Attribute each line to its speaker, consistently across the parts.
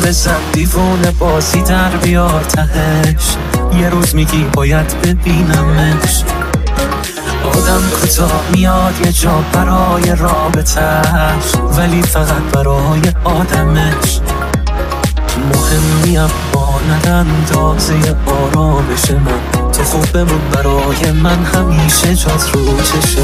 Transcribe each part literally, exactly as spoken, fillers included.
Speaker 1: بزن دیوونه بازی در بیار تهش. یه روز میگی باید ببینمش. آدم کوتاه میاد یه جا برای رابطهش، ولی فقط برای آدمش. مهمی اما ندندازه آرامش من. تو خوب بمون برای من، همیشه جات رو چشه.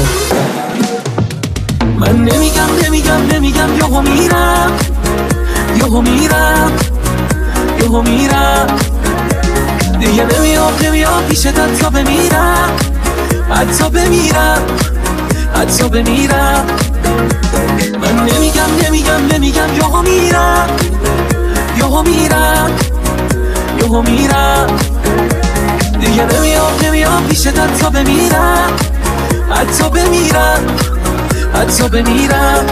Speaker 1: من نمیگم نمیگم نمیگم یهو میرم، یهو میرم، یهو میرم. دیگه نمیام نمیام پیشت حتی بمیرم، حتی بمیرم، حتی بمیرم. من نمیگم نمیگم نمیگم یهو میرم، یهو میرم، یهو میرم. دیگه نمیام نمیام پیشت حتی بمیرم، حتی بمیرم، حتی بمیرم.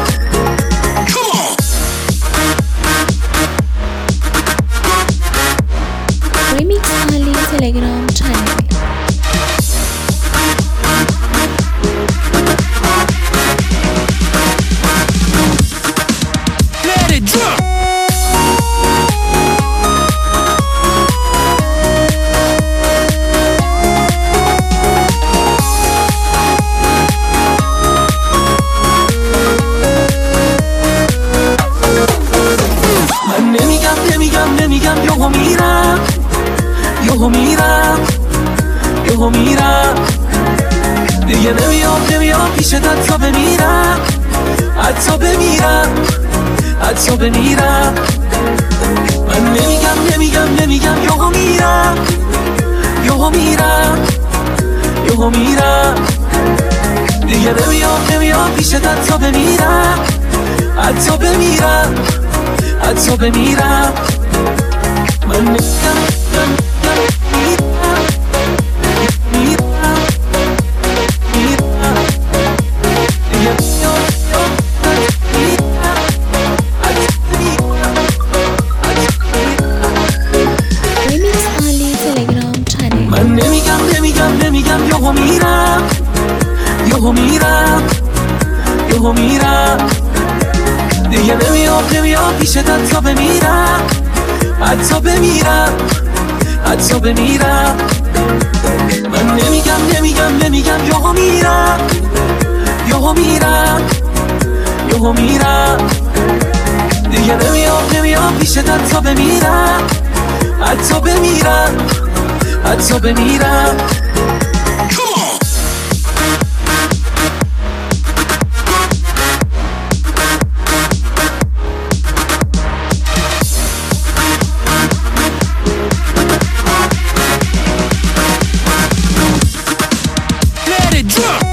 Speaker 2: Remix only Telegram channel.
Speaker 3: Let it drop.
Speaker 1: من نمیگم نمیگم نمیگم یهو میرم، یهو میرم، یهو میرم. دیگه نمیام نمیام پیشت حتی بمیرم، حتی بمیرم، حتی بمیرم. من نمیگم نمیگم نمیگم یهو میرم، یهو میرم، یهو میرم. دیگه نمیام نمیام پیشت حتی بمیرم، حتی بمیرم، حتی بمیرم. من نمیگم
Speaker 2: Remix only Telegram channel.
Speaker 1: من نمیگم نمیگم نمیگم یهو میرم، یهو میرم، یهو میرم. دیگه نمیام نمیام پیشت حتی بمیرم، حتی بمیرم، حتی بمیرم. من نمیگم نمیگم نمیگم یهو میرم، یهو میرم، یهو میرم. دیگه نمیام نمیام پیشت حتی بمیرم، حتی بمیرم، حتی بمیرم.
Speaker 3: Let it drop.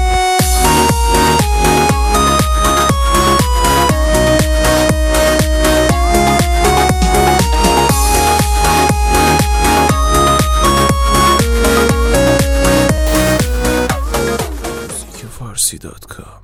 Speaker 4: فارسی دات کام